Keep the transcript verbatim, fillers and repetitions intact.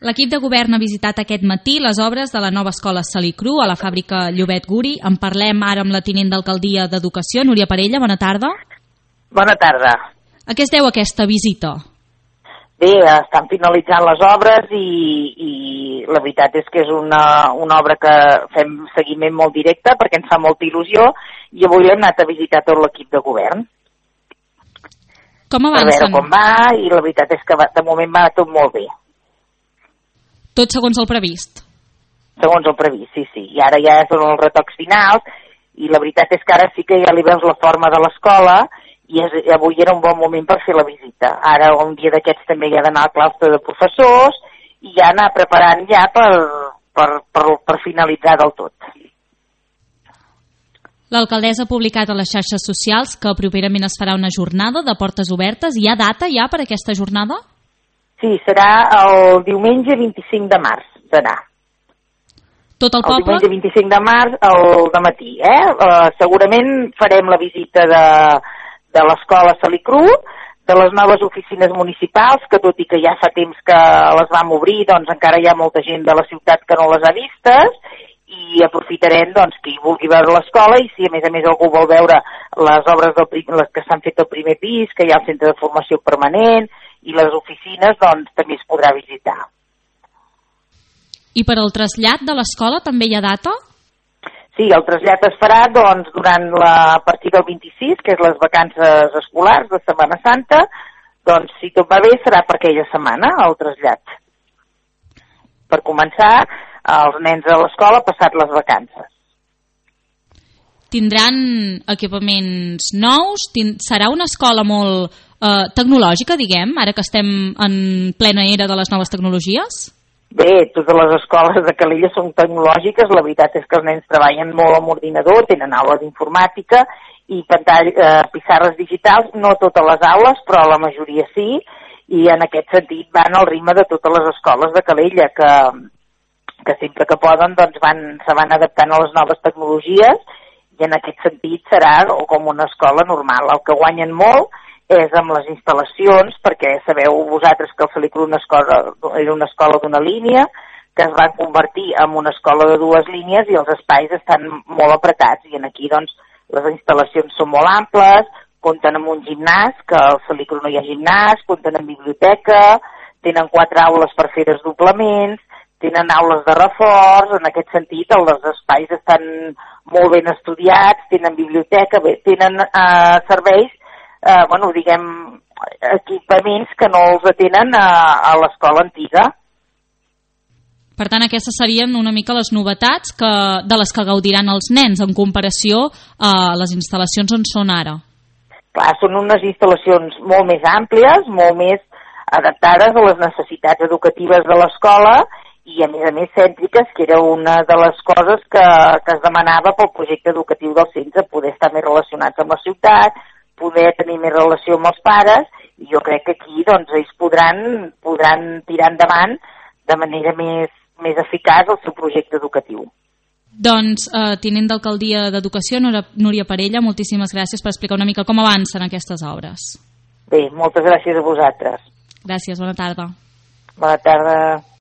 L'equip de govern ha visitat aquest matí les obres de la nova escola Salicru a la fàbrica Llobet Guri. En parlem ara amb la tinent d'alcaldia d'Educació, Núria Parella. Bona tarda. Bona tarda. A què es deu aquesta visita? Bé, estan finalitzant les obres i, i la veritat és que és una, una obra que fem seguiment molt directe perquè ens fa molta il·lusió i avui l'hem anat a visitar tot l'equip de govern. Com avancen? Per veure com va i la veritat és que va, de moment va tot molt bé. Tot segons el previst? Segons el previst, sí, sí. I ara ja són els retocs finals i la veritat és que ara sí que ja li veus la forma de l'escola i és, avui era un bon moment per fer la visita. Ara un dia d'aquests també hi ha d'anar al claustre de professors i ja anar preparant ja per, per, per, per finalitzar del tot. L'alcaldessa ha publicat a les xarxes socials que properament es farà una jornada de portes obertes. Hi ha data ja per aquesta jornada? Sí, serà el diumenge vint-i-cinc de març, serà. Tot el poble? El diumenge vint-i-cinc de març al dematí, eh? Uh, segurament farem la visita de, de l'escola Salicru, de les noves oficines municipals, que tot i que ja fa temps que les vam obrir, doncs encara hi ha molta gent de la ciutat que no les ha vistes, i aprofitarem doncs, qui vulgui veure l'escola i si a més a més algú vol veure les obres del, les que s'han fet al primer pis, que hi ha el centre de formació permanent i les oficines, doncs també es podrà visitar. I per al trasllat de l'escola també hi ha data? Sí, el trasllat es farà doncs, durant la partida del vint-i-sis, que és les vacances escolars de Setmana Santa, doncs si tot va bé serà per aquella setmana el trasllat. Per començar, els nens a l'escola passat les vacances. Tindran equipaments nous? Tin- serà una escola molt eh, tecnològica, diguem, ara que estem en plena era de les noves tecnologies? Bé, totes les escoles de Calella són tecnològiques, la veritat és que els nens treballen molt amb ordinador, tenen aules d'informàtica i pantall, eh, pissarres digitals, no totes les aules, però la majoria sí, i en aquest sentit van al ritme de totes les escoles de Calella, que, que sempre que poden doncs van, se van adaptant a les noves tecnologies i en aquest sentit serà com una escola normal. El que guanyen molt és amb les instal·lacions, perquè sabeu vosaltres que el Salicru una escola, era una escola d'una línia, que es van convertir en una escola de dues línies i els espais estan molt apretats i en aquí doncs les instal·lacions són molt amples, compten amb un gimnàs, que al Salicru no hi ha gimnàs, compten amb biblioteca, tenen quatre aules per fer desdoblaments, tenen aules de reforç, en aquest sentit els espais estan molt ben estudiats, tenen biblioteca, bé, tenen eh, serveis, eh, bueno, diguem, equipaments que no els atenen a, a l'escola antiga. Per tant, aquestes serien una mica les novetats que, de les que gaudiran els nens en comparació a les instal·lacions on són ara. Clar, són unes instal·lacions molt més àmplies, molt més adaptades a les necessitats educatives de l'escola i a més a més cèntriques, que era una de les coses que, que es demanava pel projecte educatiu del centre, poder estar més relacionats amb la ciutat, poder tenir més relació amb els pares, i jo crec que aquí doncs, ells podran, podran tirar endavant de manera més, més eficaç el seu projecte educatiu. Doncs, eh, tinent d'alcaldia d'Educació, Núria Parella, moltíssimes gràcies per explicar una mica com avancen aquestes obres. Bé, moltes gràcies a vosaltres. Gràcies, bona tarda. Bona tarda.